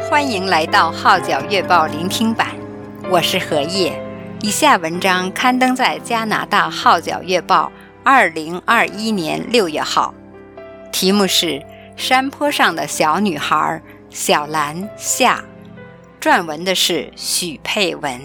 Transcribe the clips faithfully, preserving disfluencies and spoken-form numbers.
欢迎来到号角月报聆听版，我是何叶。以下文章刊登在加拿大号角月报二零二一年六月号，题目是山坡上的小女孩小兰下，撰文的是许佩文。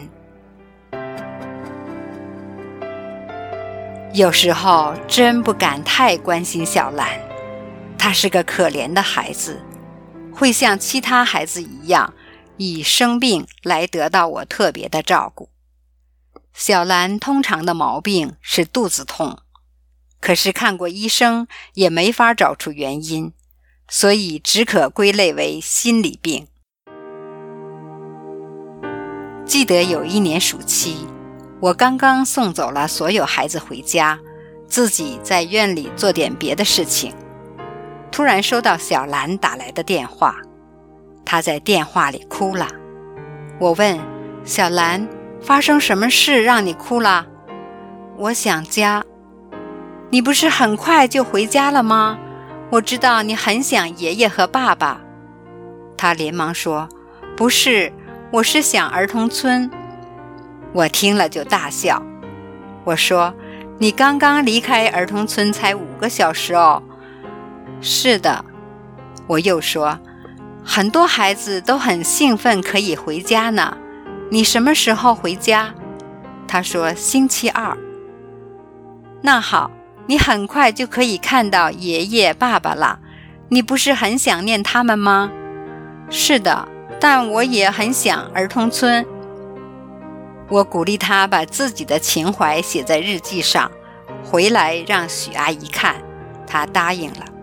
有时候真不敢太关心小兰，她是个可怜的孩子，会像其他孩子一样，以生病来得到我特别的照顾。小兰通常的毛病是肚子痛，可是看过医生也没法找出原因，所以只可归类为心理病。记得有一年暑期，我刚刚送走了所有孩子回家，自己在院里做点别的事情，突然收到小兰打来的电话。她在电话里哭了。我问小兰，发生什么事让你哭了？我想家。你不是很快就回家了吗？我知道你很想爷爷和爸爸。她连忙说，不是，我是想儿童村。我听了就大笑。我说，你刚刚离开儿童村才五个小时哦。是的。我又说，很多孩子都很兴奋可以回家呢，你什么时候回家？他说星期二。那好，你很快就可以看到爷爷爸爸了，你不是很想念他们吗？是的，但我也很想儿童村。我鼓励他把自己的情怀写在日记上，回来让许阿姨看，他答应了。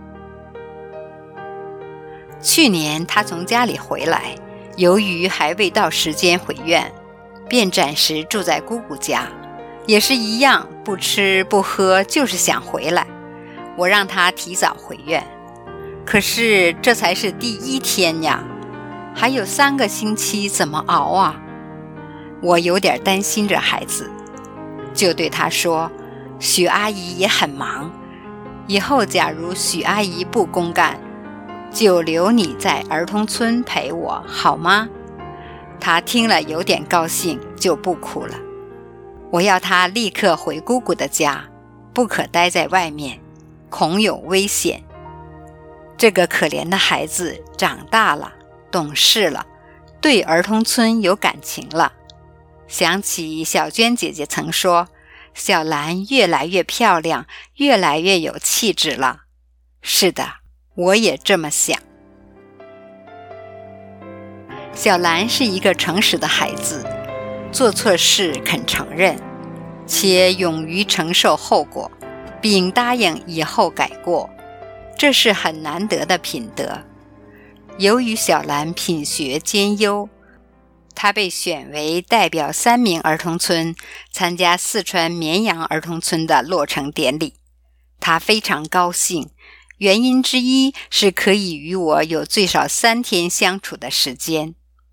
去年他从家里回来，由于还未到时间回院，便暂时住在姑姑家，也是一样，不吃不喝，就是想回来。我让他提早回院，可是这才是第一天呀，还有三个星期怎么熬啊？我有点担心这孩子，就对他说，许阿姨也很忙，以后假如许阿姨不公干，就留你在儿童村陪我，好吗？他听了有点高兴，就不哭了。我要他立刻回姑姑的家，不可待在外面，恐有危险。这个可怜的孩子长大了，懂事了，对儿童村有感情了。想起小娟姐姐曾说，小兰越来越漂亮，越来越有气质了。是的，我也这么想。小兰是一个诚实的孩子，做错事肯承认，且勇于承受后果，并答应以后改过，这是很难得的品德。由于小兰品学兼优，她被选为代表三明儿童村参加四川绵阳儿童村的落成典礼。她非常高兴，原因之一是可以与我有最少三天相处的时间。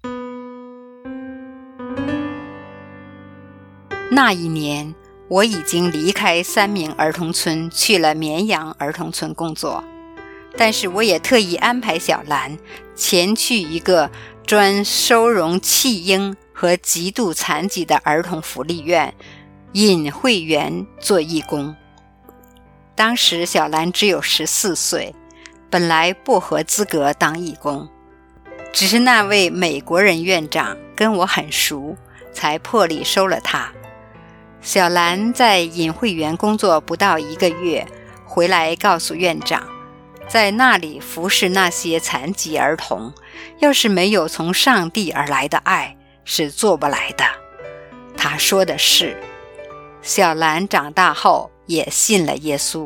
那一年，我已经离开三明儿童村，去了绵阳儿童村工作，但是我也特意安排小兰前去一个专收容弃婴和极度残疾的儿童福利院引会员做义工。当时小兰只有十四岁，本来不合资格当义工，只是那位美国人院长跟我很熟，才破例收了她。小兰在引会员工作不到一个月，回来告诉院长，在那里服侍那些残疾儿童，要是没有从上帝而来的爱，是做不来的。他说的是，小兰长大后也信了耶稣。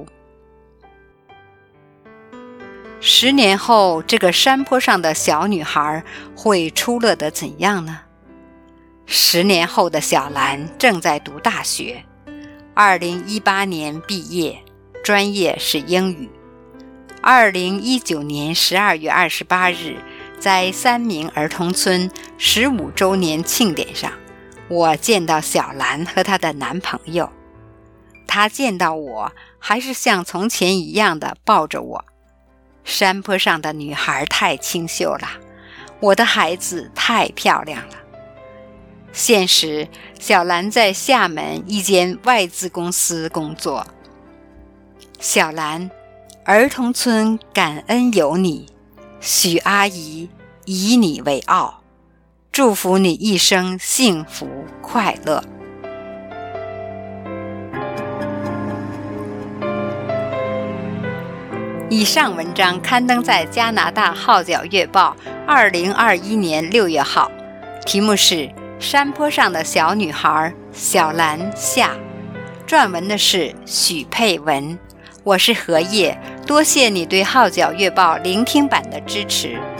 十年后，这个山坡上的小女孩会出落得怎样呢？十年后的小兰正在读大学，二零一八年毕业，专业是英语。二零一九年十二月二十八日，在三明儿童村十五周年庆典上，我见到小兰和她的男朋友。她见到我，还是像从前一样的抱着我。山坡上的女孩太清秀了， 我的孩子太漂亮了。现时，小兰在厦门一间外资公司工作。小兰，儿童村感恩有你，许阿姨以你为傲，祝福你一生幸福快乐。以上文章刊登在加拿大号角月报二零二一年六月号，题目是山坡上的小女孩小兰夏，撰文的是许佩文。我是何叶，多谢你对号角月报聆听版的支持。